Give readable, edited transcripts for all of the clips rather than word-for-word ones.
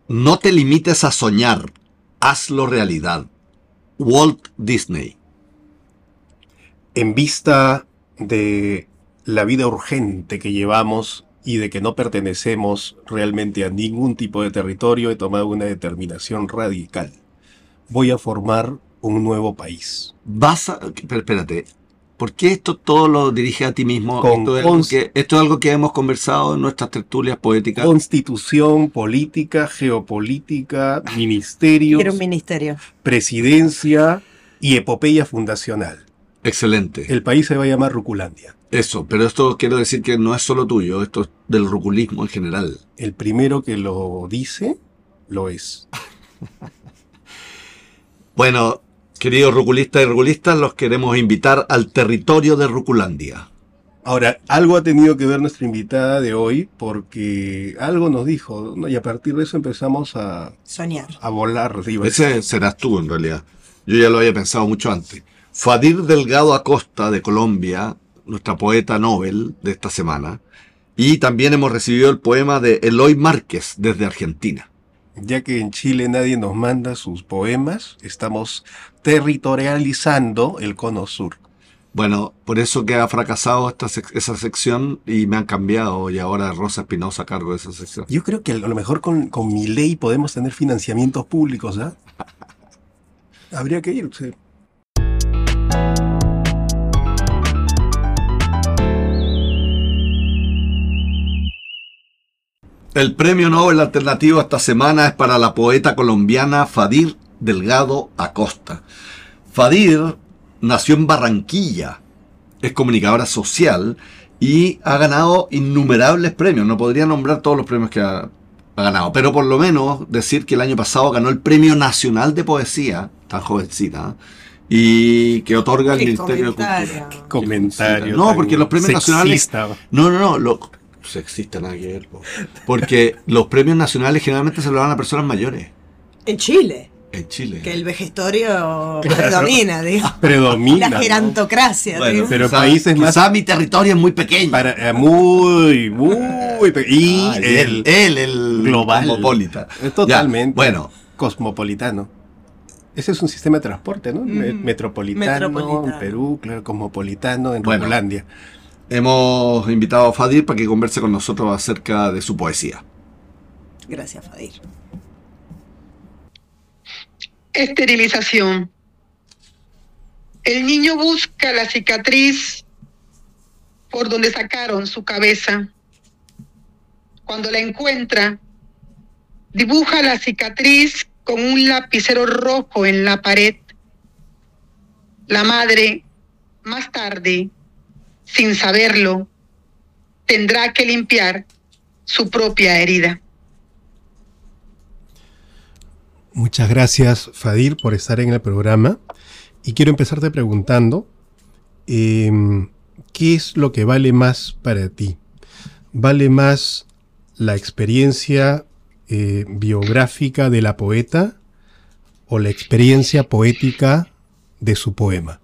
No te limites a soñar, hazlo realidad. Walt Disney. En vista de la vida urgente que llevamos y de que no pertenecemos realmente a ningún tipo de territorio, he tomado una determinación radical. Voy a formar un nuevo país. Pero espérate, ¿por qué esto todo lo dirige a ti mismo? Esto es algo que hemos conversado en nuestras tertulias poéticas. Constitución, política, geopolítica, ministerios. Quiero un ministerio. Presidencia y epopeya fundacional. Excelente. El país se va a llamar Ruculandia. Eso, pero esto quiero decir que no es solo tuyo, esto es del ruculismo en general. El primero que lo dice, lo es. Bueno, queridos ruculistas y ruculistas, los queremos invitar al territorio de Ruculandia. Ahora, algo ha tenido que ver nuestra invitada de hoy, porque algo nos dijo, ¿no? Y a partir de eso empezamos a soñar, a volar arriba. Ese serás tú, en realidad. Yo ya lo había pensado mucho antes. Fadir Delgado Acosta, de Colombia, nuestra poeta Nobel de esta semana. Y también hemos recibido el poema de Eloy Márquez, desde Argentina. Ya que en Chile nadie nos manda sus poemas, estamos territorializando el cono sur. Bueno, por eso que ha fracasado esa sección y me han cambiado y ahora Rosa Espinosa a cargo de esa sección. Yo creo que a lo mejor con mi ley podemos tener financiamientos públicos, ¿ah? Habría que irse. El premio Nobel alternativo esta semana es para la poeta colombiana Fadir Delgado Acosta. Fadir nació en Barranquilla, es comunicadora social y ha ganado innumerables premios. No podría nombrar todos los premios que ha ganado, pero por lo menos decir que el año pasado ganó el Premio Nacional de Poesía, tan jovencita, y que otorga el Ministerio de Cultura. Comentario. No, porque los premios sexista. nacionales... No, sexista nada que ver, porque los premios nacionales generalmente se lo dan a personas mayores. En Chile. En Chile. Que el vejestorio predomina, digo. Predomina. La gerontocracia, ¿no? Bueno, digo. Pero países más... Quizá mi territorio es muy pequeño. Muy pequeño. Y el global. Cosmopolita. Totalmente. Ya, bueno. Cosmopolitano. Ese es un sistema de transporte, ¿no? Metropolitano, en Perú, claro, cosmopolitano, en Ruculandia. Hemos invitado a Fadir para que converse con nosotros acerca de su poesía. Gracias, Fadir. Esterilización. El niño busca la cicatriz por donde sacaron su cabeza. Cuando la encuentra, dibuja la cicatriz con un lapicero rojo en la pared. La madre, más tarde, sin saberlo, tendrá que limpiar su propia herida. Muchas gracias, Fadir, por estar en el programa. Y quiero empezarte preguntando, ¿qué es lo que vale más para ti? ¿Vale más la experiencia biográfica de la poeta o la experiencia poética de su poema?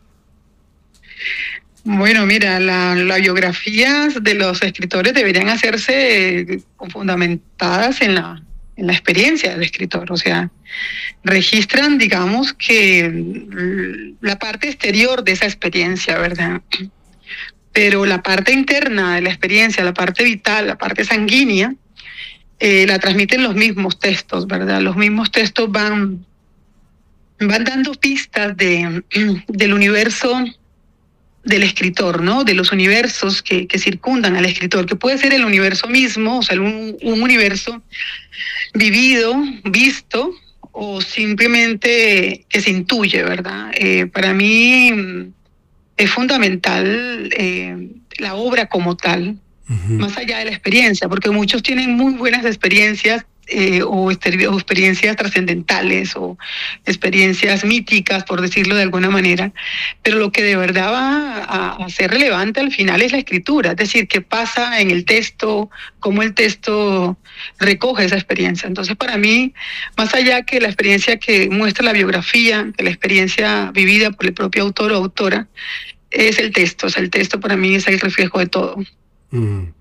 Bueno, mira, las biografías de los escritores deberían hacerse fundamentadas en la experiencia del escritor, o sea, registran, digamos, que la parte exterior de esa experiencia, ¿verdad? Pero la parte interna de la experiencia, la parte vital, la parte sanguínea, la transmiten los mismos textos, ¿verdad? Los mismos textos van dando pistas del universo del escritor, ¿no? De los universos que circundan al escritor, que puede ser el universo mismo, o sea, un universo vivido, visto, o simplemente que se intuye, ¿verdad? Para mí es fundamental la obra como tal, más allá de la experiencia, porque muchos tienen muy buenas experiencias o experiencias trascendentales o experiencias míticas, por decirlo de alguna manera, pero lo que de verdad va a ser relevante al final es la escritura, es decir, qué pasa en el texto, cómo el texto recoge esa experiencia. Entonces, para mí, más allá que la experiencia que muestra la biografía, que la experiencia vivida por el propio autor o autora, es el texto. O sea, el texto para mí es el reflejo de todo.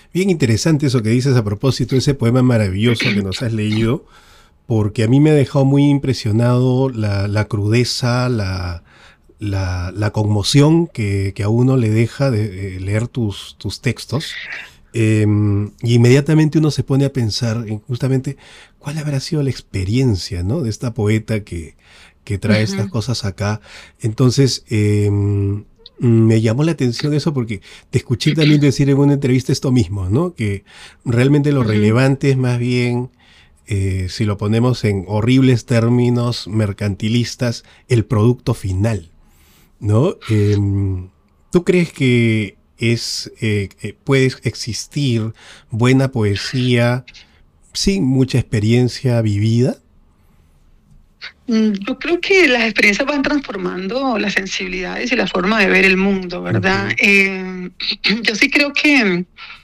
Bien interesante eso que dices a propósito de ese poema maravilloso que nos has leído, porque a mí me ha dejado muy impresionado la crudeza, la conmoción que a uno le deja de leer tus textos. Y inmediatamente uno se pone a pensar en justamente cuál habrá sido la experiencia, ¿no?, de esta poeta que trae estas cosas acá. Entonces, me llamó la atención eso porque te escuché también decir en una entrevista esto mismo, ¿no?, que realmente lo relevante es más bien, si lo ponemos en horribles términos mercantilistas, el producto final, ¿no? ¿Tú crees que puede existir buena poesía sin mucha experiencia vivida? Yo creo que las experiencias van transformando las sensibilidades y la forma de ver el mundo, ¿verdad? Yo sí creo que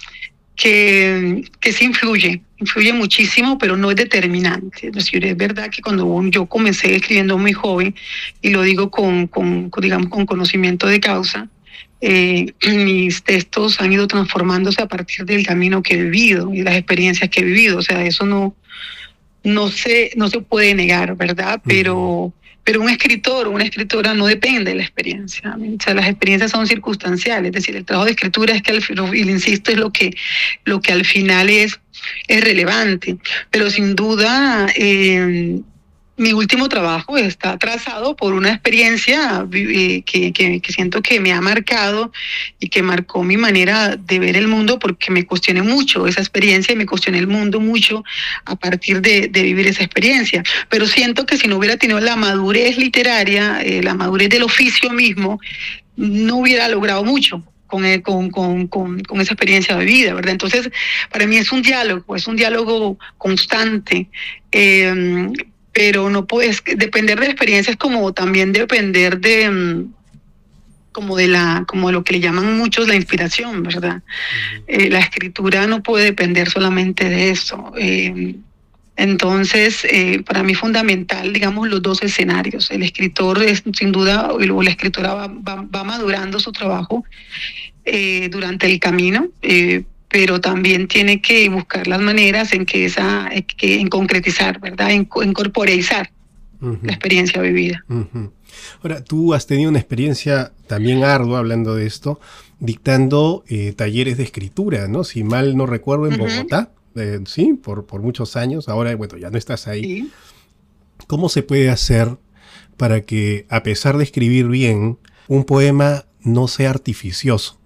sí influye muchísimo, pero no es determinante. Es decir, es verdad que cuando yo comencé escribiendo muy joven, y lo digo digamos, con conocimiento de causa, mis textos han ido transformándose a partir del camino que he vivido y las experiencias que he vivido. O sea, eso no se puede negar, ¿verdad? Pero un escritor o una escritora no depende de la experiencia. O sea, las experiencias son circunstanciales. Es decir, el trabajo de escritura es que, y le insisto, es lo que al final es relevante. Pero sin duda, mi último trabajo está trazado por una experiencia que siento que me ha marcado y que marcó mi manera de ver el mundo, porque me cuestioné mucho esa experiencia y me cuestioné el mundo mucho a partir de vivir esa experiencia. Pero siento que si no hubiera tenido la madurez literaria, la madurez del oficio mismo, no hubiera logrado mucho con esa experiencia de vida, ¿verdad? Entonces, para mí es un diálogo constante. Pero no puedes depender de experiencias, como también depender de como de lo que le llaman muchos la inspiración, ¿verdad? La escritura no puede depender solamente de eso. Entonces, para mí es fundamental, digamos, los dos escenarios. El escritor sin duda, o la escritora va madurando su trabajo durante el camino, pero también tiene que buscar las maneras en concretizar, ¿verdad? En corporeizar la experiencia vivida. Ahora, tú has tenido una experiencia también ardua, hablando de esto, dictando talleres de escritura, ¿no? Si mal no recuerdo, en Bogotá, sí, por muchos años. Ahora, bueno, ya no estás ahí. Sí. ¿Cómo se puede hacer para que, a pesar de escribir bien, un poema no sea artificioso?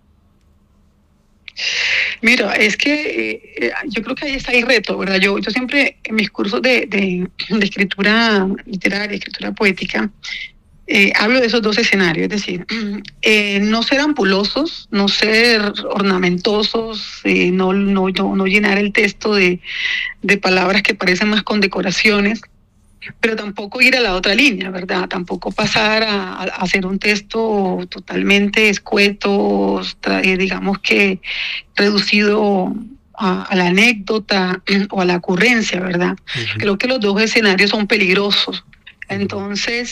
Mira, es que yo creo que ahí está el reto, ¿verdad? Yo siempre en mis cursos de escritura literaria, escritura poética, hablo de esos dos escenarios, es decir, no ser ampulosos, no ser ornamentosos, no llenar el texto de palabras que parecen más condecoraciones, pero tampoco ir a la otra línea, ¿verdad? Tampoco pasar a hacer un texto totalmente escueto, digamos que reducido a la anécdota o a la ocurrencia, ¿verdad? Creo que los dos escenarios son peligrosos. Entonces,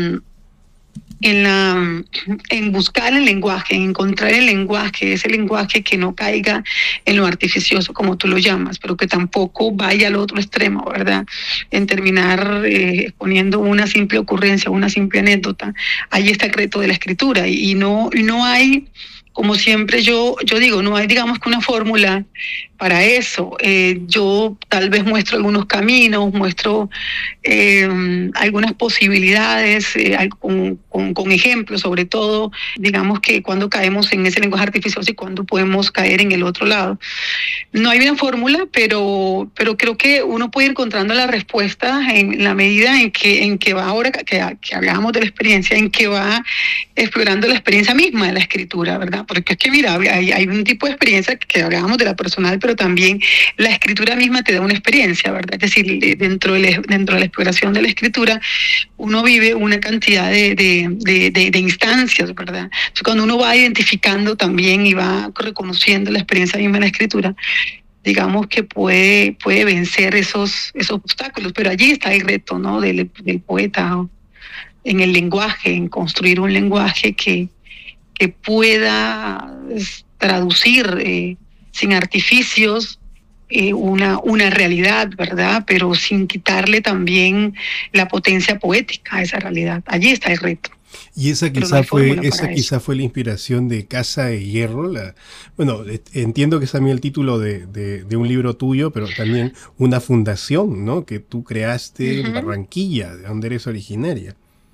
en buscar el lenguaje, en encontrar el lenguaje, ese lenguaje que no caiga en lo artificioso, como tú lo llamas, pero que tampoco vaya al otro extremo, ¿verdad? En terminar poniendo una simple ocurrencia, una simple anécdota. Ahí está el reto de la escritura, y no hay, como siempre yo digo, no hay, digamos, que una fórmula para eso. Yo tal vez muestro algunos caminos, muestro algunas posibilidades, con ejemplos, sobre todo, digamos, que cuando caemos en ese lenguaje artificioso y cuando podemos caer en el otro lado. No hay una fórmula, pero creo que uno puede ir encontrando las respuestas en la medida en que va, ahora que hablamos de la experiencia, en que va explorando la experiencia misma de la escritura, ¿verdad? Porque es que, mira, hay un tipo de experiencia que hablábamos de la personal, pero también la escritura misma te da una experiencia, ¿verdad? Es decir, dentro de la exploración de la escritura, uno vive una cantidad de instancias, ¿verdad? Entonces, cuando uno va identificando también y va reconociendo la experiencia misma de la escritura, digamos que puede vencer esos obstáculos, pero allí está el reto, ¿no?, del poeta, ¿no?, en el lenguaje, en construir un lenguaje que pueda traducir sin artificios, una realidad, ¿verdad? Pero sin quitarle también la potencia poética a esa realidad. Allí está el reto. Y esa quizá fue la inspiración de Casa de Hierro. Bueno, entiendo que es también el título de un libro tuyo, pero también una fundación, ¿no? Que tú creaste en Barranquilla, de donde eres originaria.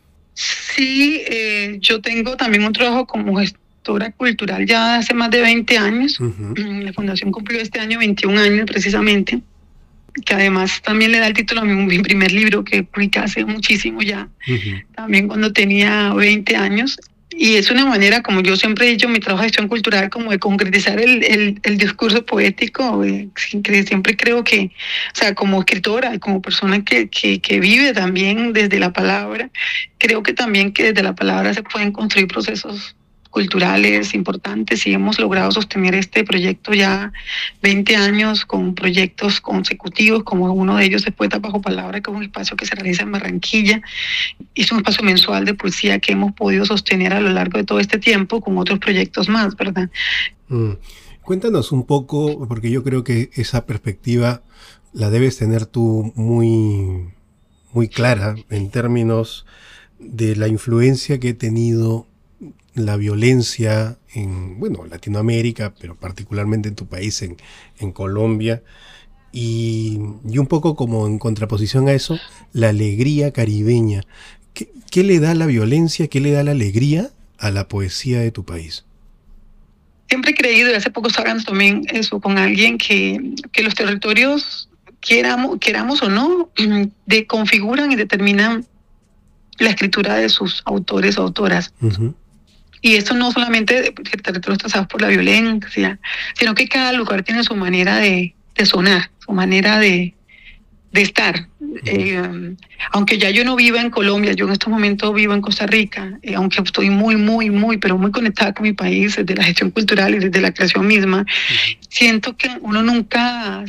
Sí, yo tengo también un trabajo como gestora cultural ya hace más de 20 años. La fundación cumplió este año 21 años precisamente, que además también le da el título a mi primer libro que publiqué hace muchísimo ya, también cuando tenía 20 años. Y es una manera, como yo siempre he dicho, mi trabajo de gestión cultural, como de concretizar el discurso poético. Siempre creo que, o sea, como escritora y como persona que vive también desde la palabra, creo que también que desde la palabra se pueden construir procesos culturales importantes, y hemos logrado sostener este proyecto ya 20 años con proyectos consecutivos, como uno de ellos es Poetas Bajo Palabra, que es un espacio que se realiza en Barranquilla. Es un espacio mensual de poesía que hemos podido sostener a lo largo de todo este tiempo con otros proyectos más, ¿verdad? Cuéntanos un poco, porque yo creo que esa perspectiva la debes tener tú muy, muy clara en términos de la influencia que ha tenido la violencia en, bueno, Latinoamérica, pero particularmente en tu país, en Colombia, y un poco como en contraposición a eso, la alegría caribeña. ¿Qué le da la violencia, qué le da la alegría a la poesía de tu país? Siempre he creído, y hace poco estaba hablando también eso con alguien, que los territorios, queramos o no, configuran y determinan la escritura de sus autores o autoras. Y esto no solamente territorios trazados por la violencia, sino que cada lugar tiene su manera de sonar, su manera de estar. Aunque ya yo no viva en Colombia, yo en estos momentos vivo en Costa Rica, aunque estoy pero muy conectada con mi país desde la gestión cultural y desde la creación misma, siento que uno nunca,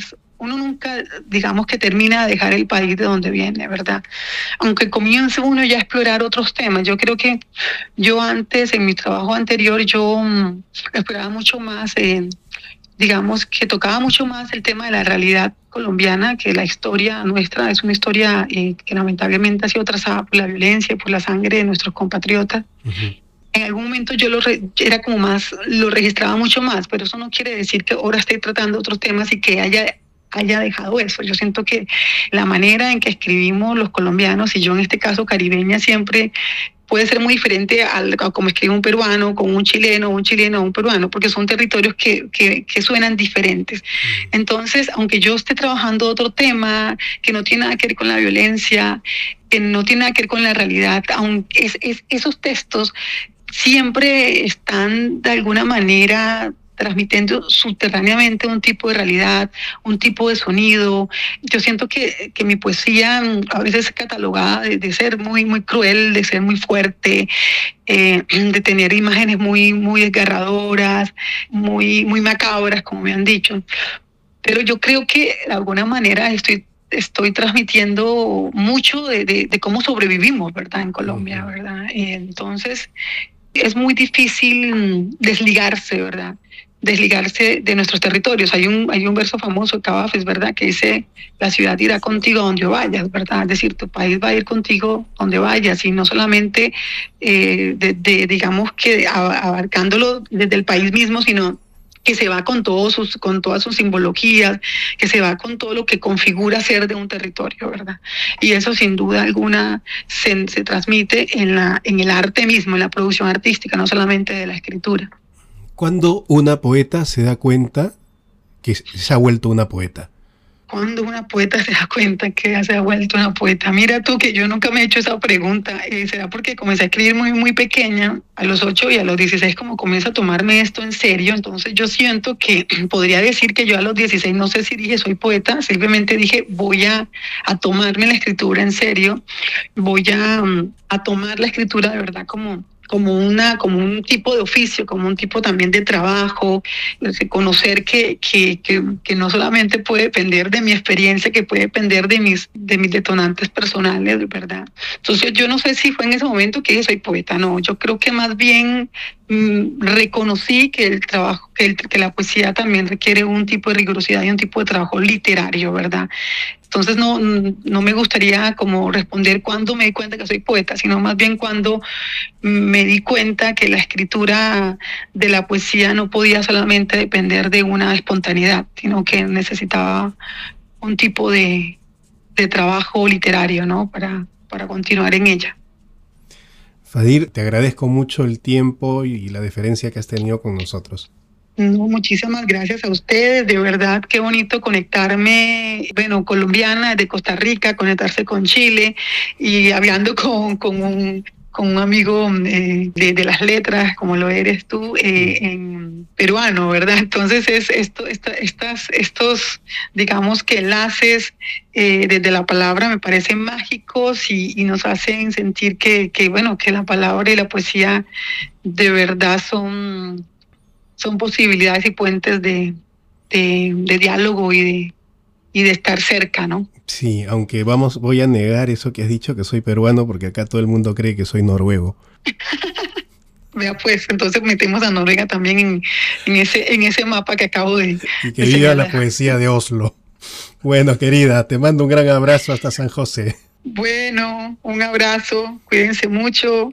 digamos, que termina de dejar el país de donde viene, ¿verdad? Aunque comience uno ya a explorar otros temas. Yo creo que yo antes, en mi trabajo anterior, yo exploraba mucho más, digamos, que tocaba mucho más el tema de la realidad colombiana, que la historia nuestra es una historia que lamentablemente ha sido trazada por la violencia y por la sangre de nuestros compatriotas. En algún momento yo era como más, lo registraba mucho más, pero eso no quiere decir que ahora esté tratando otros temas y que haya dejado eso. Yo siento que la manera en que escribimos los colombianos, y yo en este caso caribeña, siempre puede ser muy diferente a como escribe un peruano, con un chileno o un peruano, porque son territorios que suenan diferentes. Entonces, aunque yo esté trabajando otro tema que no tiene nada que ver con la violencia, que no tiene nada que ver con la realidad, aunque esos textos siempre están de alguna manera transmitiendo subterráneamente un tipo de realidad, un tipo de sonido. Yo siento que mi poesía a veces es catalogada de ser muy, muy cruel, de ser muy fuerte, de tener imágenes muy, muy desgarradoras, muy, muy macabras, como me han dicho. Pero yo creo que de alguna manera estoy transmitiendo mucho de cómo sobrevivimos, ¿verdad? En Colombia, ¿verdad? Entonces, es muy difícil desligarse, ¿verdad? Desligarse de nuestros territorios. Hay un verso famoso de Cavafis, ¿verdad? Que dice: la ciudad irá contigo donde vayas, ¿verdad? Es decir, tu país va a ir contigo donde vayas, y no solamente, digamos que abarcándolo desde el país mismo, sino que se va con todas sus simbologías, que se va con todo lo que configura ser de un territorio, ¿verdad? Y eso sin duda alguna se transmite en el arte mismo, en la producción artística, no solamente de la escritura. ¿Cuándo una poeta se da cuenta que se ha vuelto una poeta? Cuando una poeta se da cuenta que se ha vuelto una poeta. Mira tú que yo nunca me he hecho esa pregunta. Será porque comencé a escribir muy, muy pequeña, a los 8 y a los 16, como comienzo a tomarme esto en serio. Entonces yo siento que podría decir que yo a los 16, no sé si dije soy poeta, simplemente dije voy a tomarme la escritura en serio, voy a tomar la escritura de verdad como como un tipo de oficio, como un tipo también de trabajo, conocer que no solamente puede depender de mi experiencia, que puede depender de mis detonantes personales, ¿verdad? Entonces yo no sé si fue en ese momento que soy poeta, no, yo creo que más bien reconocí que el trabajo, que la poesía también requiere un tipo de rigurosidad y un tipo de trabajo literario, ¿verdad? Entonces no me gustaría como responder cuándo me di cuenta que soy poeta, sino más bien cuando me di cuenta que la escritura de la poesía no podía solamente depender de una espontaneidad, sino que necesitaba un tipo de trabajo literario, ¿no? Para continuar en ella. Fadir, te agradezco mucho el tiempo y la deferencia que has tenido con nosotros. No, muchísimas gracias a ustedes, de verdad, qué bonito conectarme, bueno, colombiana, de Costa Rica, conectarse con Chile y hablando con un amigo de las letras, como lo eres tú, en peruano, ¿verdad? Entonces estos, digamos que enlaces desde la palabra me parecen mágicos y nos hacen sentir que la palabra y la poesía de verdad son posibilidades y puentes de diálogo y de estar cerca, ¿no? Sí, aunque voy a negar eso que has dicho, que soy peruano, porque acá todo el mundo cree que soy noruego. Vea pues, entonces metemos a Noruega también en ese mapa que acabo de Y que viva señalar. la poesía de Oslo. Bueno, querida, te mando un gran abrazo hasta San José. Bueno, un abrazo, cuídense mucho.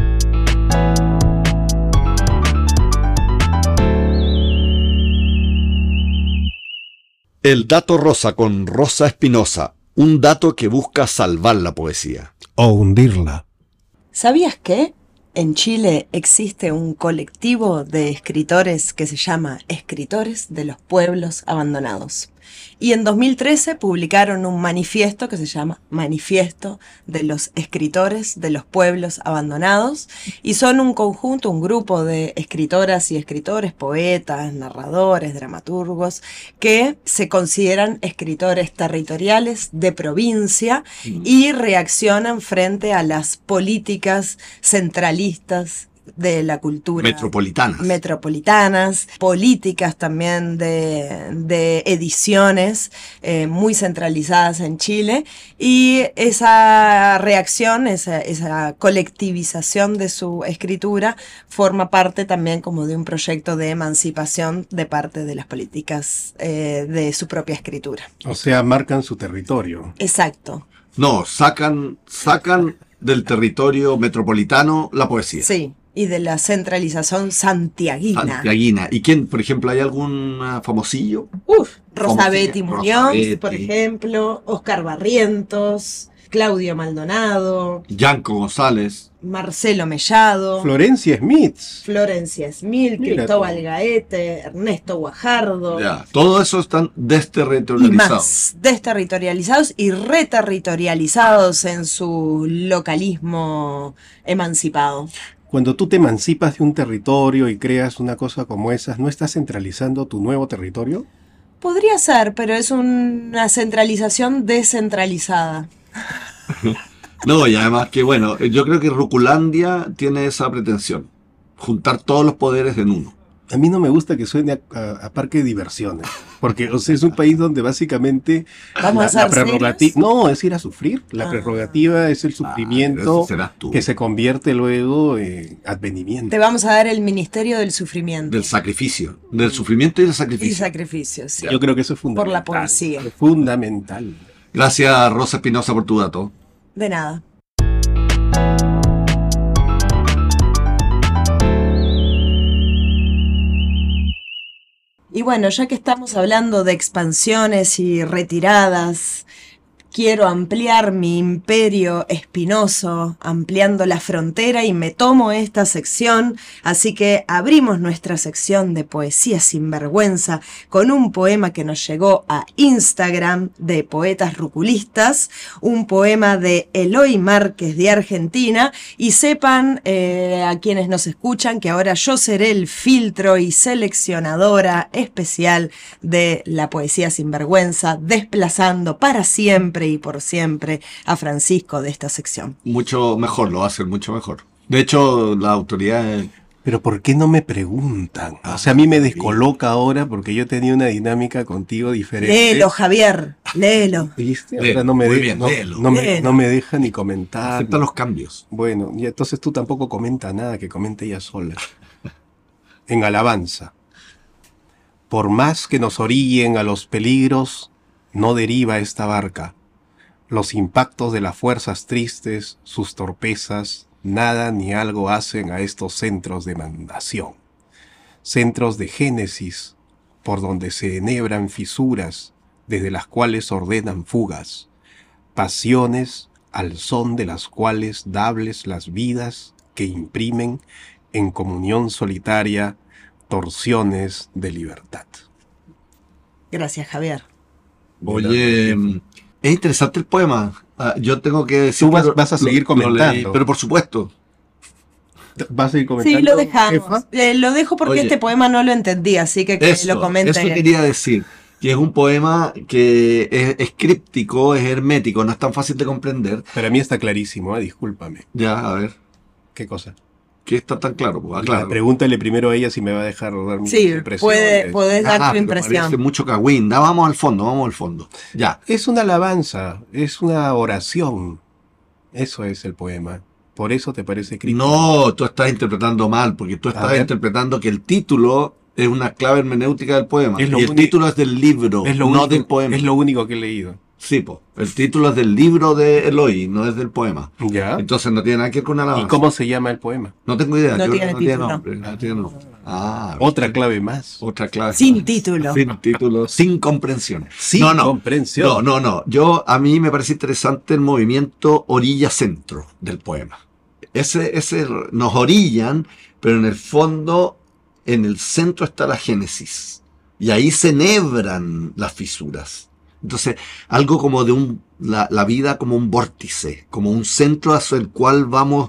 El dato rosa con Rosa Espinosa, un dato que busca salvar la poesía. O hundirla. ¿Sabías que en Chile existe un colectivo de escritores que se llama Escritores de los Pueblos Abandonados? Y en 2013 publicaron un manifiesto que se llama Manifiesto de los Escritores de los Pueblos Abandonados, y son un conjunto, un grupo de escritoras y escritores, poetas, narradores, dramaturgos, que se consideran escritores territoriales de provincia y reaccionan frente a las políticas centralistas de la cultura metropolitanas, políticas también de ediciones muy centralizadas en Chile, y esa reacción, esa colectivización de su escritura forma parte también como de un proyecto de emancipación de parte de las políticas de su propia escritura. O sea, marcan su territorio. Exacto. No, sacan del territorio metropolitano la poesía. Sí. Y de la centralización santiaguina. Santiaguina. ¿Y quién, por ejemplo, hay algún famosillo? Rosa Betty Muñoz, por ejemplo, Oscar Barrientos, Claudio Maldonado, Yanko González, Marcelo Mellado, Florencia Smith, Mira, Cristóbal Gaete, Ernesto Guajardo. Ya, todo eso están desterritorializados. Y más, desterritorializados y reterritorializados en su localismo emancipado. Cuando tú te emancipas de un territorio y creas una cosa como esa, ¿no estás centralizando tu nuevo territorio? Podría ser, pero es una centralización descentralizada. No, y además que, bueno, yo creo que Ruculandia tiene esa pretensión, juntar todos los poderes en uno. A mí no me gusta que suene a parque de diversiones, porque es un país donde básicamente la prerrogativa, no, es ir a sufrir. La prerrogativa es el sufrimiento que se convierte luego en advenimiento. Te vamos a dar el ministerio del sufrimiento. Del sacrificio, del sufrimiento y del sacrificio. Y sacrificio, sí. Yo creo que eso es fundamental. Por la poesía. Es fundamental. Gracias, Rosa Espinosa, por tu dato. De nada. Y bueno, ya que estamos hablando de expansiones y retiradas, quiero ampliar mi imperio espinoso, ampliando la frontera, y me tomo esta sección, así que abrimos nuestra sección de poesía sin vergüenza con un poema que nos llegó a Instagram de Poetas Ruculistas, un poema de Eloy Márquez de Argentina, y sepan a quienes nos escuchan que ahora yo seré el filtro y seleccionadora especial de la poesía sin vergüenza, desplazando para siempre y por siempre a Francisco de esta sección. Mucho mejor, lo va a hacer mucho mejor. De hecho, la autoridad... Pero ¿por qué no me preguntan? O sea, a mí me descoloca ahora porque yo tenía una dinámica contigo diferente. Léelo, Javier, léelo. ¿Viste? Léelo, Ahora no me, muy de- bien, no, léelo. no me, Léelo. no me deja ni comentar. Acepta los cambios. Bueno, y entonces tú tampoco comenta nada, que comente ella sola. En alabanza. Por más que nos orillen a los peligros, no deriva esta barca. Los impactos de las fuerzas tristes, sus torpezas, nada ni algo hacen a estos centros de mandación. Centros de génesis, por donde se enhebran fisuras, desde las cuales ordenan fugas. Pasiones al son de las cuales dables las vidas que imprimen en comunión solitaria torsiones de libertad. Gracias, Javier. Oye, es interesante el poema. Yo tengo que decir Tú vas- que vas a seguir comentando. leí, pero por supuesto. ¿Vas a ir comentando? Sí, lo dejamos. jefa? Lo dejo porque Oye. este poema no lo entendí, así que lo comente. Eso quería decir. Que es un poema que es críptico, es hermético, no es tan fácil de comprender. Para mí está clarísimo, discúlpame. Ya, a ver, ¿Qué cosa? ¿qué está tan claro? Pues, Ya, claro. pregúntale primero a ella si me va a dejar dar mi Sí, impresión. puedes dar tu Pero impresión. parece mucho cagüín. Vamos al fondo. Ya. Es una alabanza, es una oración. Eso es el poema. Por eso te parece crítico. No, tú estás interpretando mal, porque tú A estás ver. interpretando que el título es una clave hermenéutica del poema. Es lo Y el único- título es del libro, es lo no único, del poema. Es lo único que he leído. Sí, po. El título es del libro de Eloy, no es del poema. ¿Ya? Entonces no tiene nada que ver con una ¿Y alabanza. cómo se llama el poema? No tengo idea. No creo que tiene no tiene título. nombre. No tiene nombre. Ah, Otra clave más. otra clave. Sin título. Sin título, sin comprensión. Sin no, no. comprensión. No. A mí me parece interesante el movimiento orilla-centro del poema. Ese nos orillan, pero en el fondo, en el centro está la génesis. Y ahí se enhebran las fisuras. Entonces, algo como de la vida como un vórtice, como un centro hacia el cual vamos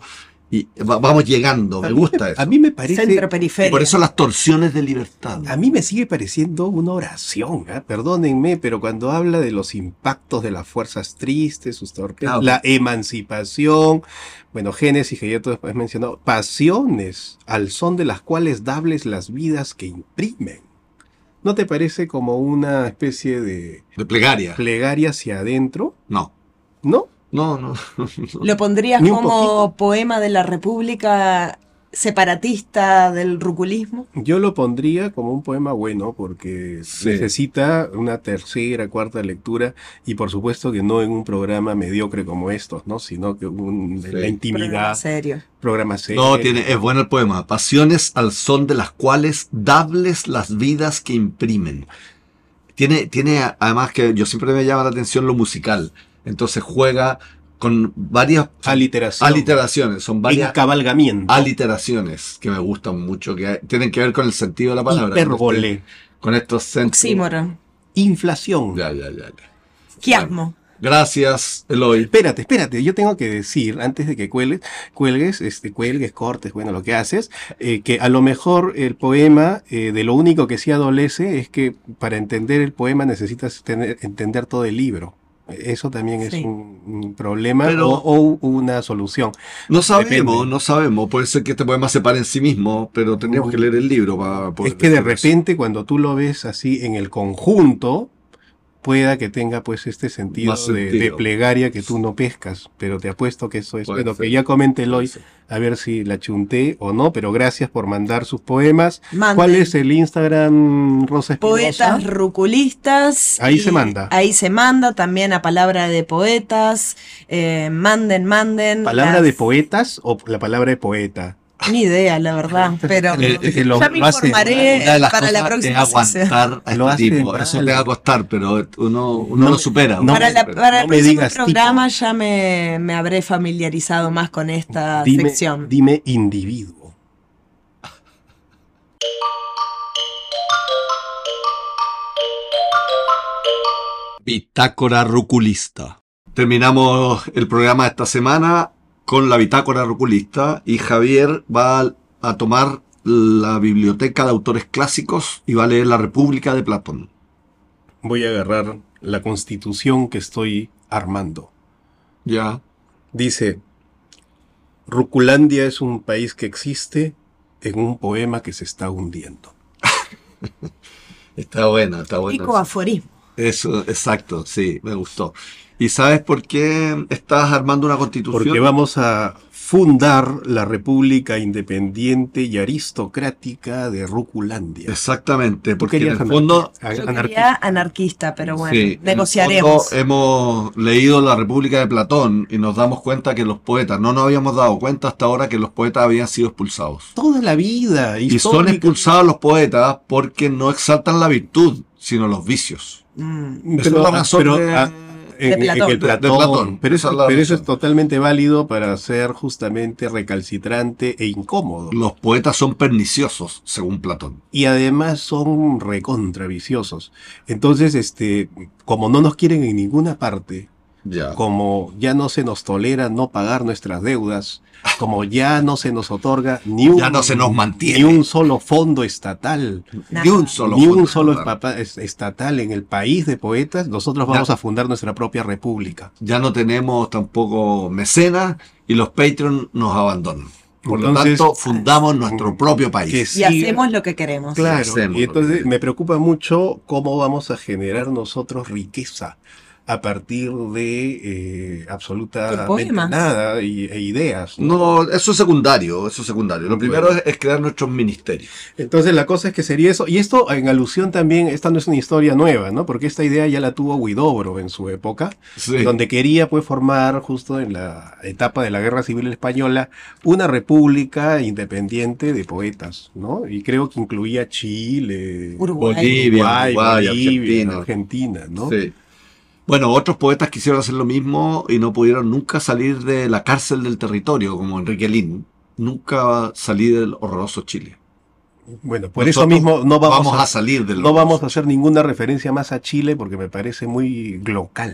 llegando. Me gusta eso. A mí me parece... Centro Y periferia. por eso las torsiones de libertad. A mí me sigue pareciendo una oración, perdónenme, pero cuando habla de los impactos de las fuerzas tristes, sus torpezas, Ah, ok. la emancipación, bueno, Génesis, que ya tú después mencionado, pasiones al son de las cuales dables las vidas que imprimen. ¿No te parece como una especie de De plegaria. plegaria hacia adentro? No. ¿No? No. ¿Lo pondrías Ni un como poquito. poema de la República separatista del ruculismo? Yo lo pondría como un poema bueno porque Sí. necesita una tercera, cuarta lectura y por supuesto que no en un programa mediocre como estos, ¿no? Sino que Sí. la Programa intimidad, serio. programa serio. No, es bueno el poema. Pasiones al son de las cuales dables las vidas que imprimen. Además que yo siempre me llama la atención lo musical. Entonces juega con varias aliteraciones. Son varias Encabalgamiento. aliteraciones que me gustan mucho, que tienen que ver con el sentido de la palabra. Hipérbole. Con estos centros. Oxímoron. Inflación. Ya. Quiasmo. Gracias, Eloy. Espérate, yo tengo que decir, antes de que cuelgues, cortes, bueno, lo que haces, que a lo mejor el poema, de lo único que sí adolece es que para entender el poema necesitas entender todo el libro. Eso también es Sí. un problema Pero- o una solución. No sabemos, Depende. no sabemos. Puede ser que este poema se pare en sí mismo, pero tendríamos que leer el libro para poder Es que de decir eso. repente cuando tú lo ves así en el conjunto, pueda que tenga pues este sentido, Más de sentido. plegaria que tú no pescas, pero te apuesto que eso es, Puede bueno, ser. que ya comente Eloy, Puede ser. a ver si la chunté o no, pero gracias por mandar sus poemas. Manden. ¿Cuál es el Instagram, Rosa Espinosa? Poetas ruculistas. Ahí y se manda. Ahí se manda también a palabra de poetas. Manden. ¿Palabra las- de poetas o la palabra de poeta? Ni idea, la verdad. Pero que lo- ya me lo hace- informaré Una de las para la cosas próxima es sesión. aguantar a Lo este hace tipo. mal. Eso te va a costar, pero uno No, lo supera. no. uno Para, lo la- supera. para el No me próximo digas programa ya me habré familiarizado más con esta sección. Dime individuo. Bitácora ruculista. Terminamos el programa de esta semana con la bitácora ruculista y Javier va a tomar la biblioteca de autores clásicos y va a leer La República de Platón. Voy a agarrar la constitución que estoy armando. Ya. Dice, Ruculandia es un país que existe en un poema que se está hundiendo. Está bueno, está bueno. Rico aforismo. Eso, exacto, sí, me gustó. ¿Y sabes por qué estás armando una constitución? Porque vamos a fundar la República Independiente y Aristocrática de Ruculandia. Exactamente, Tú porque en querías el fondo... Yo quería anarquista, pero bueno, Sí, negociaremos. en el fondo hemos leído la República de Platón y nos damos cuenta que los poetas, no nos habíamos dado cuenta hasta ahora que los poetas habían sido expulsados. Toda la vida. Y son expulsados los poetas porque no exaltan la virtud, sino los vicios. Esa es la razón En Platón. el Platón. De Platón. Pero Esa es eso, la pero eso razón. es totalmente válido para ser justamente recalcitrante e incómodo. Los poetas son perniciosos, según Platón. Y además son recontra viciosos. Entonces, como no nos quieren en ninguna parte, Ya. como ya no se nos tolera no pagar nuestras deudas, como ya no se nos otorga ni un, Ya no se nos mantiene. ni un solo fondo estatal, Ni un solo ni un fondo solo estatal. estatal en el país de poetas, nosotros vamos Ya. a fundar nuestra propia república. Ya no tenemos tampoco mecenas y los Patreon nos abandonan. Por lo Entonces, tanto, fundamos nuestro propio país. que Y sí, hacemos lo que queremos. claro, hacemos y lo que entonces queremos. me preocupa mucho cómo vamos a generar nosotros riqueza a partir de absolutamente poemas. nada e ideas, ¿no? No, eso es secundario, eso es secundario. Lo primero Bueno. es crear nuestros ministerios. Entonces la cosa es que sería eso, y esto en alusión también, esta no es una historia nueva, ¿no? Porque esta idea ya la tuvo Huidobro en su época, Sí. donde quería pues formar justo en la etapa de la Guerra Civil Española una república independiente de poetas, ¿no? Y creo que incluía Chile, Uruguay. Bolivia, Uruguay, Bolivia, Argentina. Argentina, ¿no? Sí. Bueno, otros poetas quisieron hacer lo mismo y no pudieron nunca salir de la cárcel del territorio, como Enrique Lin. Nunca salí del horroroso Chile. Bueno, por Nosotros eso mismo no vamos, a salir del no vamos a hacer ninguna referencia más a Chile porque me parece muy glocal.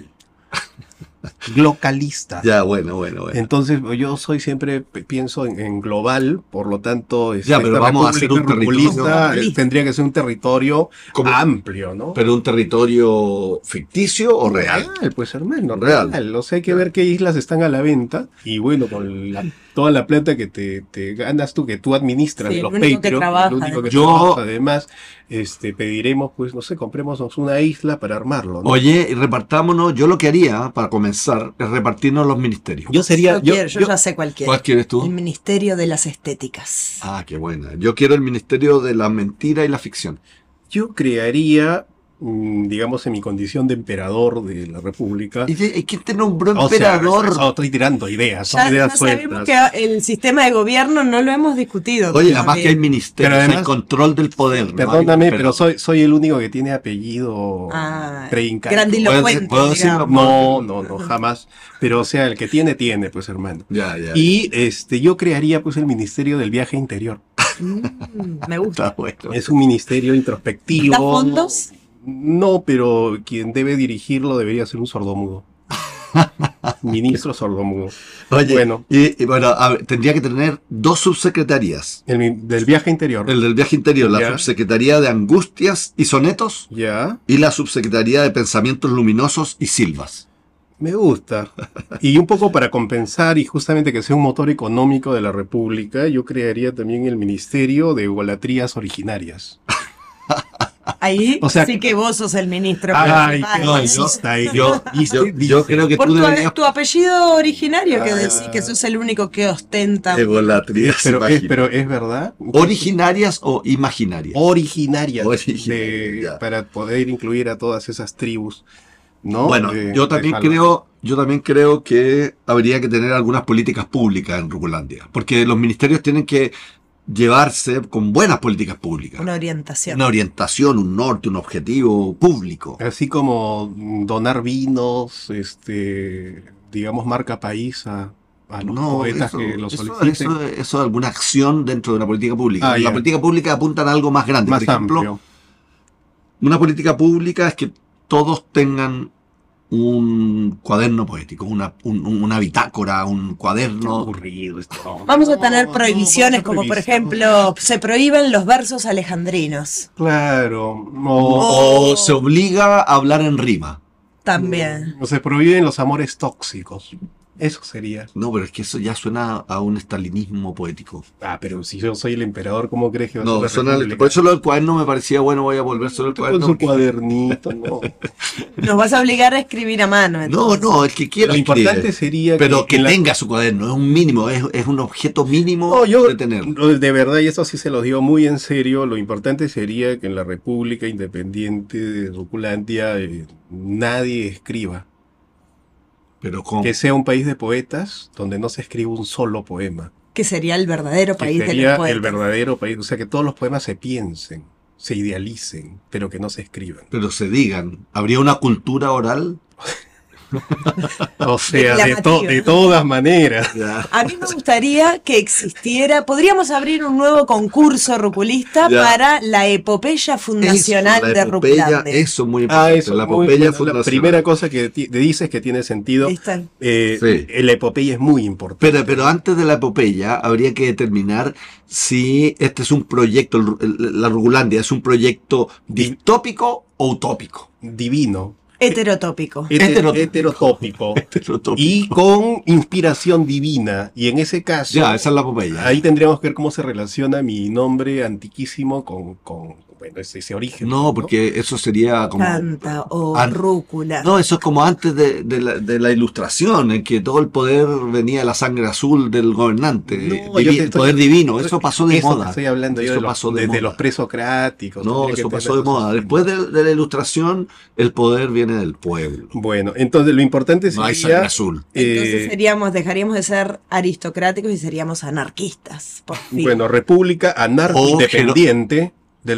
Glocalista. Ya, bueno. Entonces yo soy siempre pienso en global, por lo tanto Ya, pero esta vamos a hacer un república territorio ruralista, tendría que ser un territorio Como- amplio, ¿no? ¿Pero un territorio ficticio o real? Pues hermano, Real. real. O sea, hay que ver qué islas están a la venta y bueno, con toda la plata que te ganas tú, que tú administras, Sí, los el único que Patreon, trabaja, el único que Yo- trabaja, además, pediremos, pues no sé, comprémonos una isla para armarlo, ¿no? Oye, y repartámonos, yo lo que haría, para comenzar, es repartirnos los ministerios. Yo sería, Yo ya sé cuál quiero. ¿Cuál quieres tú? El Ministerio de las Estéticas. Ah, qué buena. Yo quiero el ministerio de la mentira y la ficción. yo crearía, digamos, en mi condición de emperador de la República. ¿Y quién te nombró O sea, emperador? estoy tirando ideas, son Ya ideas sabemos sueltas. que el sistema de gobierno no lo hemos discutido. Oye, todavía. además que hay ministerios, Pero además- hay control del poder. ¿no? Perdóname, Hay pero emperador. soy el único que tiene apellido Ah, preincaico. grandilocuente, ¿Puedo decirlo? digamos. No, jamás. Pero o sea, el que tiene, pues hermano. Ya. Y yo crearía pues el Ministerio del Viaje Interior. Me gusta. Está bueno. Es un ministerio introspectivo. ¿Da fondos? No, pero quien debe dirigirlo debería ser un sordomudo. Ministro sordomudo. Oye, Bueno. y bueno, a ver, tendría que tener dos subsecretarías. Del Viaje Interior. El del viaje interior, la Ya. subsecretaría de angustias y sonetos Ya, y la subsecretaría de pensamientos luminosos y silvas. me gusta. Y un poco para compensar y justamente que sea un motor económico de la República, yo crearía también el Ministerio de Egolatrías Originarias. Ahí O sea, sí que vos sos el ministro Ay, principal. qué no, racista eres. Yo creo que Por tú tu, deberías... tu apellido originario que decís que sos el único que ostenta. Egolatrías, imagina. Pero es verdad. ¿Originarias o imaginarias? Originarias. Originarias, ya. Para poder incluir a todas esas tribus. ¿no? Bueno, yo también creo que habría que tener algunas políticas públicas en Ruculandia, porque los ministerios tienen que llevarse con buenas políticas públicas. Una orientación. Una orientación, un norte, un objetivo público. Así como donar vinos, digamos, marca país a los poetas que lo soliciten. Eso es alguna acción dentro de una política pública. Ah, la ya. política pública apunta a algo más grande. Más Por ejemplo, amplio. una política pública es que todos tengan un cuaderno poético, una bitácora, un cuaderno. Aburrido esto. Vamos a tener No, prohibiciones, no, como por prohibición. ejemplo, se prohíben los versos alejandrinos. Claro. O se obliga a hablar en rima. También. O se prohíben los amores tóxicos. Eso sería. No, pero es que eso ya suena a un estalinismo poético. Ah, pero si yo soy el emperador, ¿cómo crees que va a No, ser la suena, república? por eso lo del cuaderno me parecía bueno, voy a volver sobre el Con cuaderno. su porque- cuadernito, no. Nos vas a obligar a escribir a mano. No, entonces. no, el que quiera Lo importante escribe. sería Pero que en la- tenga su cuaderno, es un mínimo, es un objeto mínimo No, yo de tener. de verdad, y eso sí se lo digo muy en serio, lo importante sería que en la República Independiente de Ruculandia nadie escriba. Pero con Que sea un país de poetas donde no se escriba un solo poema. Que sería el verdadero Que país de sería los poetas. el verdadero país. O sea, que todos los poemas se piensen, se idealicen, pero que no se escriban. pero se digan, ¿habría una cultura oral? O sea, Declamativa. de todas maneras. Ya. A mí me gustaría que existiera, podríamos abrir un nuevo concurso ruculista Ya. para la epopeya fundacional Eso, la de epopeya, Ruculandia. eso es muy importante. Eso, la muy epopeya buena. La fundacional. primera cosa que dices que tiene sentido, Está. Sí. la epopeya es muy importante. Pero antes de la epopeya habría que determinar si este es un proyecto, la Ruculandia es un proyecto distópico o utópico. Divino. Heterotópico. Heterotópico. Heterotópico. Y con inspiración divina. Y en ese caso, Ya, esa es la epopeya. ahí tendríamos que ver cómo se relaciona mi nombre antiquísimo con bueno, ese origen. No, porque eso sería como... Canta o An- rúcula. No, eso es como antes de la ilustración, en que todo el poder venía de la sangre azul del gobernante. No, yo te estoy- poder divino, eso pasó de Eso moda. te estoy hablando yo Eso de los, pasó de desde moda. los presocráticos. No, tendría que eso tener pasó de cosas moda. así. Después de la ilustración, el poder viene del pueblo. Bueno, entonces lo importante No hay sería... sangre azul. Entonces dejaríamos de ser aristocráticos y seríamos anarquistas, por fin. Bueno, República O Anarco-Independiente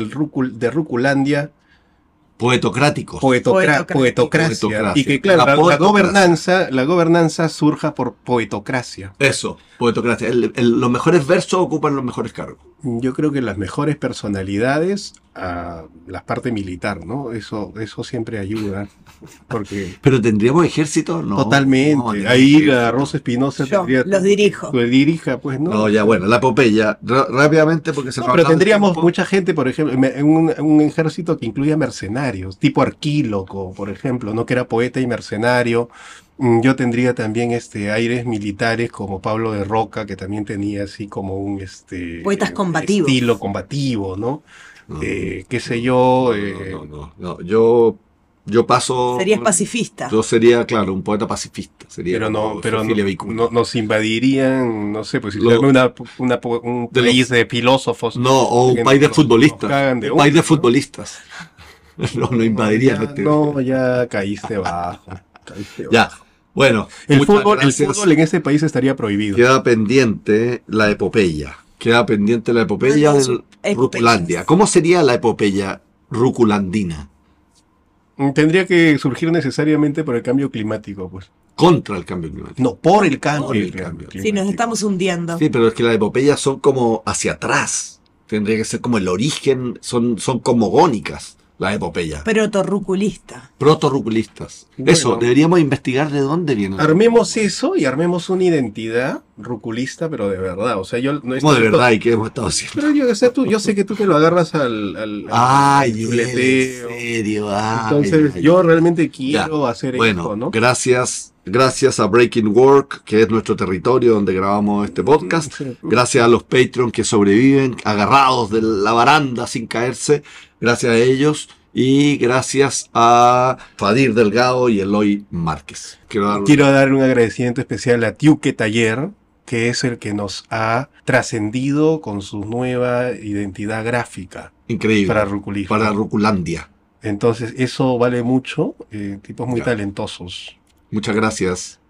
de Ruculandia, Poetocráticos. poetocracia. Poetocracia. Y que claro, La poetocracia. la gobernanza surja por poetocracia. Eso, poetocracia. Los mejores versos ocupan los mejores cargos. Yo creo que las mejores personalidades a la parte militar, ¿no? Eso siempre ayuda. Porque Pero tendríamos ejército, no. totalmente. No, Ahí ejército. la Rosa Espinosa Yo los dirijo. que dirija, pues, ¿no? No, ya bueno, la epopeya. Rápidamente, porque se No, nos pero acaba el tendríamos tiempo. mucha gente, por ejemplo, un ejército que incluya mercenarios, tipo Arquíloco, por ejemplo, ¿no? Que era poeta y mercenario. Yo tendría también aires militares como Pablo de Roca, que también tenía así como un Poetas combativos. estilo combativo, ¿no? No, Qué sé yo. no. Yo paso. Serías pacifista. Yo sería, claro, un poeta pacifista. Sería Pero no, como pero Cecilia Vicuña. nos invadirían, no sé, pues si Lo- se arma un de país de filósofos. No, o un que país de nos futbolistas. cagan de Un país de odio, ¿no? futbolistas. No invadiría nuestro. No, ya caíste bajo. caíste Ya. bajo. Bueno, El muchas fútbol gracias. en ese país estaría prohibido. Queda pendiente la epopeya. Queda pendiente la epopeya Las de epopeyas. Ruculandia. ¿Cómo sería la epopeya ruculandina? Tendría que surgir necesariamente por el cambio climático, pues. Contra el cambio climático. No, por el cambio, Por el cambio. climático. Si nos estamos hundiendo. Sí, pero es que las epopeyas son como hacia atrás. Tendría que ser como el origen, son cosmogónicas las epopeyas. Protorruculista. Proto-ruculistas. Bueno. Eso, deberíamos investigar de dónde vienen. Armemos eso y armemos una identidad ruculista, pero de verdad. O sea, yo no ¿Cómo de verdad y qué hemos estado haciendo? Pero yo sé que tú te lo agarras al Ay, en chuleteo. serio. Ay, Entonces, ay. yo realmente quiero Ya. hacer Bueno, esto, ¿no? gracias a Breaking Work, que es nuestro territorio donde grabamos este podcast. Sí. Gracias a los Patreon que sobreviven agarrados de la baranda sin caerse. Gracias a ellos. Y gracias a Fadir Delgado y Eloy Márquez. Quiero dar un agradecimiento especial a Tiuque Taller, que es el que nos ha trascendido con su nueva identidad gráfica Increíble. para Ruculismo. Para Ruculandia. Entonces, eso vale mucho. Tipos muy Ya. talentosos. Muchas gracias.